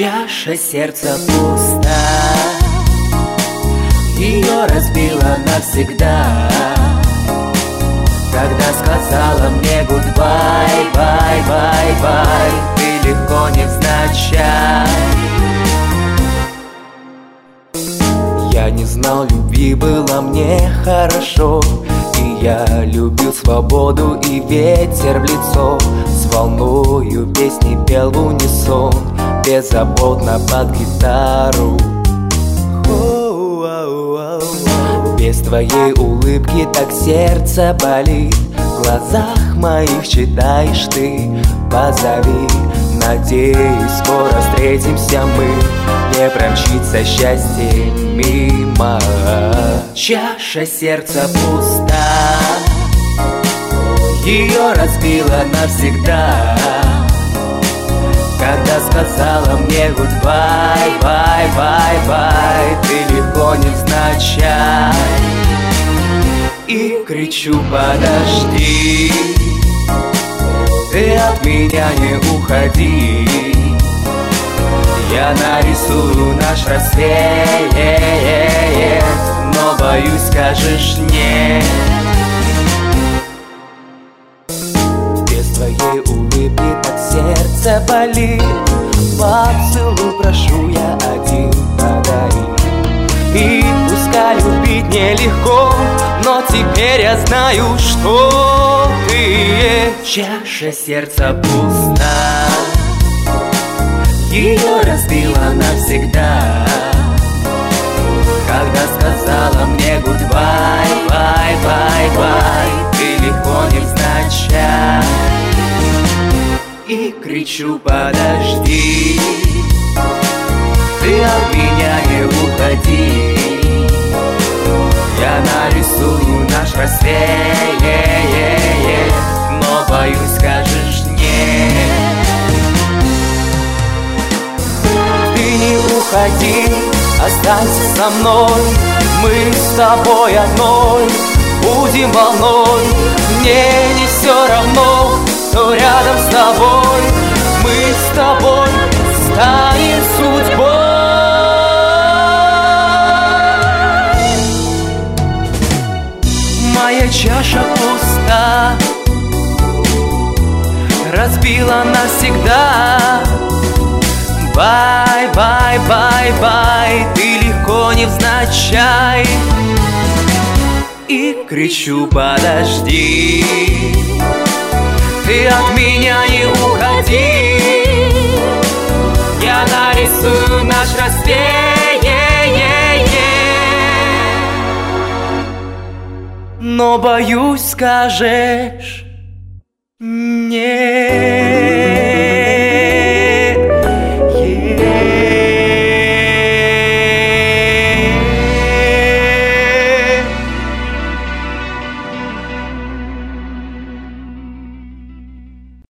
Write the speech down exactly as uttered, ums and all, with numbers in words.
Чаша сердца пуста, ее разбила навсегда, когда сказала мне гудбай, бай, бай, бай, ты легко невзначай. Я не знал любви, было мне хорошо, и я любил свободу и ветер в лицо. С волною песни пел в унисон, беззаботно под гитару. Без твоей улыбки так сердце болит, в глазах моих читаешь ты, позови. Надеюсь, скоро встретимся мы, не промчится счастье мимо. Чаша сердца пуста, ее разбила навсегда, когда сказала мне гудбай, бай, бай, бай, ты легко невзначай. И кричу: подожди, ты от меня не уходи, я нарисую наш рассвет, но боюсь, скажешь нет. Без твоей улыбки так сердце болит, поцелуй прошу я один подари. И пускай любить нелегко, но теперь я знаю, что ты есть. Чаша сердца пуста, ее разбила навсегда, когда сказала мне гудбай, бай, бай, бай, ты легко невзначай. И кричу: подожди, ты от меня не уходи, я нарисую наш рассвет, но боюсь, скажешь нет. Ты не уходи, останься со мной, мы с тобой одной будем волной. Мне не все равно, кто рядом с тобой, мы с тобой станем судьбой. Моя чаша пуста, разбила навсегда. Бай, бай, бай, бай, ты легко невзначай. И кричу: подожди, ты от меня не уходи, я нарисую наш рассвет, но боюсь, скажешь нет.